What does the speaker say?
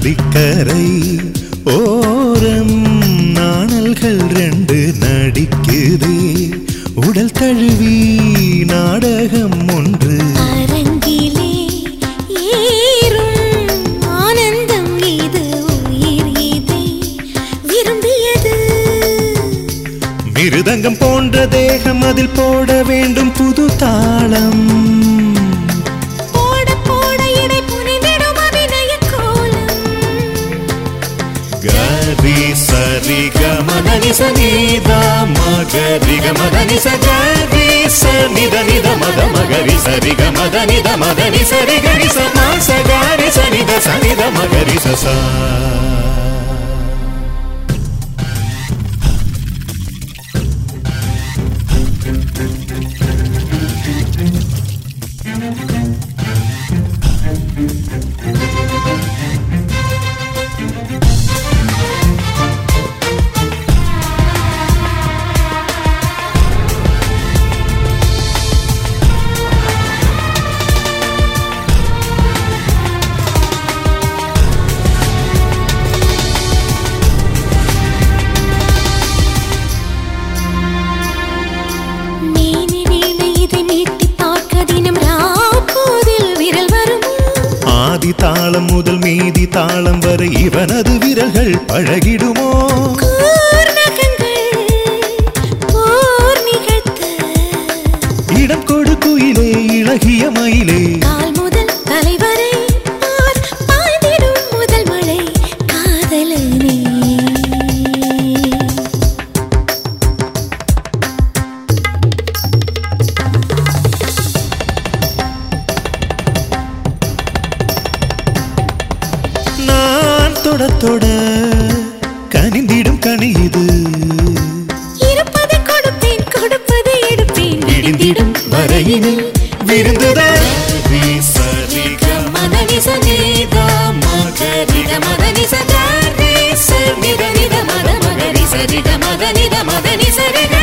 நதிக்கரை ஓரம் நாணல்கள் ரெண்டு நடிக்குதே உடல் தழுவி நாடகம் ஒன்று அரங்கிலே ஏறும் ஆனந்தம் இது உயிர் இதை விரும்பியது மிருதங்கம் போன்ற தேகம் அதில் போட வேண்டும் புது தாளம் போட போட இடை புனிதிடும் அபிநய கோலம் கரி சரி கமதனி சனிதா மகரி கமதனி சகரி சனித நித மத மகரி சரி கமதனி த மதனி சரி கரி சமா சகரி சனித சனித மகரி சசா தாளம் முதல் மீதி தாளம் வரை இவனது விரல்கள் பழகிடுமோ இடம் கொடு குயிலே இளகிய மயிலே கால் முதல் தலைவரை பாய்ந்திடும் முதல் மழை காதலனே தொட தொட கனிந்திடும் கனி இது இருப்பதை கொடுப்பேன் கொடுப்பதை எடுப்பேன் விடிந்திடும் வரையினில் விருந்துதான் சரி கமதனி சனிதா மகரி கமதனி சகரி சரி நித மத மகரி சரி கமதனி த மதனி சரி